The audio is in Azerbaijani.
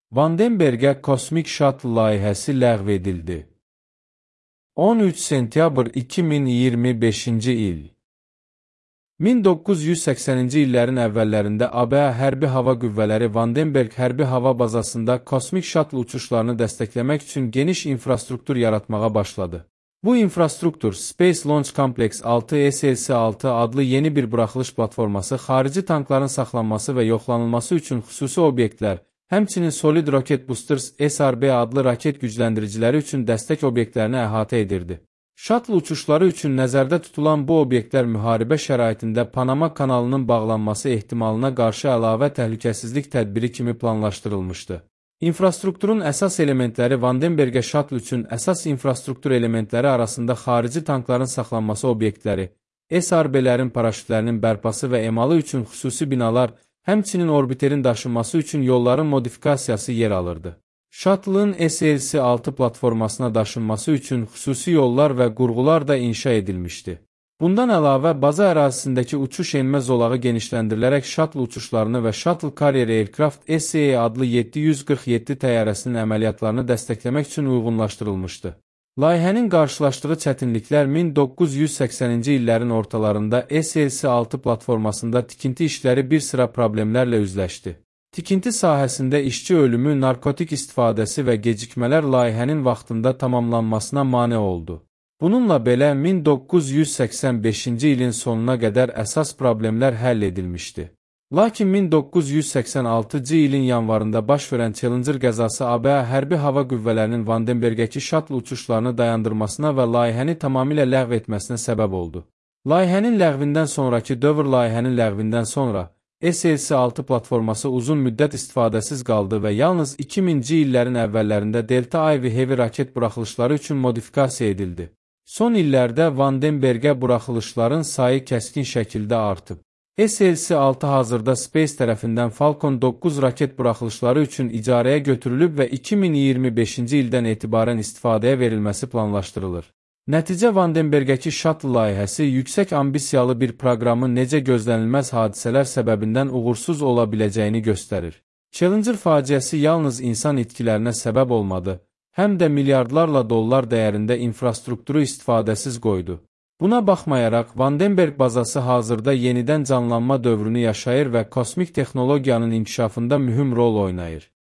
Vandenbergə kosmik şatl layihəsi ləğv edildi. 13 sentyabr 2025-ci il 1980-ci illərin əvvəllərində ABŞ Hərbi Hava Qüvvələri Vandenberg Hərbi Hava Bazasında kosmik şatl uçuşlarını dəstəkləmək üçün geniş infrastruktur yaratmağa başladı. Bu infrastruktur Space Launch Complex 6 SLC-6 adlı yeni bir buraxılış platforması, xarici tankların saxlanması və yoxlanılması üçün xüsusi obyektlər, həmçinin Solid Rocket Boosters SRB adlı raket gücləndiriciləri üçün dəstək obyektlərini əhatə edirdi. Şatl uçuşları üçün nəzərdə tutulan bu obyektlər müharibə şəraitində Panama kanalının bağlanması ehtimalına qarşı əlavə təhlükəsizlik tədbiri kimi planlaşdırılmışdı. İnfrastrukturun əsas elementləri Vandenbergə şatl üçün əsas infrastruktur elementləri arasında xarici tankların saxlanması obyektləri, SRB-lərin paraşütlərinin bərpası və emalı üçün xüsusi binalar, həmçinin orbiterin daşınması üçün yolların modifikasiyası yer alırdı. Şatlın SLC-6 platformasına daşınması üçün xüsusi yollar və qurğular da inşa edilmişdi. Bundan əlavə, baza ərazisindəki uçuş-enmə zolağı genişləndirilərək şatl uçuşlarını və Shuttle Carrier Aircraft SCE adlı 747 təyyarəsinin əməliyyatlarını dəstəkləmək üçün uyğunlaşdırılmışdı. Layihənin qarşılaşdığı çətinliklər 1980-ci illərin ortalarında SLC-6 platformasında tikinti işləri bir sıra problemlərlə üzləşdi. Tikinti sahəsində işçi ölümü, narkotik istifadəsi və gecikmələr layihənin vaxtında tamamlanmasına mane oldu. Bununla belə 1985-ci ilin sonuna qədər əsas problemlər həll edilmişdi. Lakin 1986-cı ilin yanvarında baş verən Challenger qəzası ABŞ Hərbi Hava Qüvvələrinin Vandenbergəki şatl uçuşlarını dayandırmasına və layihəni tamamilə ləğv etməsinə səbəb oldu. Layihənin ləğvindən sonraki dövr layihənin ləğvindən sonra SLC-6 platforması uzun müddət istifadəsiz qaldı və yalnız 2000-ci illərin əvvəllərində Delta Ivy Heavy raket buraxılışları üçün modifikasiya edildi. Son illərdə Vandenbergə buraxılışların sayı kəskin şəkildə artıb. SLC-6 hazırda Space tərəfindən Falcon 9 raket buraxılışları üçün icarəyə götürülüb və 2025-ci ildən etibarən istifadəyə verilməsi planlaşdırılır. Nəticə Vandenbergəki şatl layihəsi yüksək ambisiyalı bir proqramın necə gözlənilməz hadisələr səbəbindən uğursuz ola biləcəyini göstərir. Challenger faciəsi yalnız insan itkilərinə səbəb olmadı, həm də milyardlarla dollar dəyərində infrastrukturu istifadəsiz qoydu. Buna baxmayaraq, Vandenberg bazası hazırda yenidən canlanma dövrünü yaşayır və kosmik texnologiyanın inkişafında mühüm rol oynayır.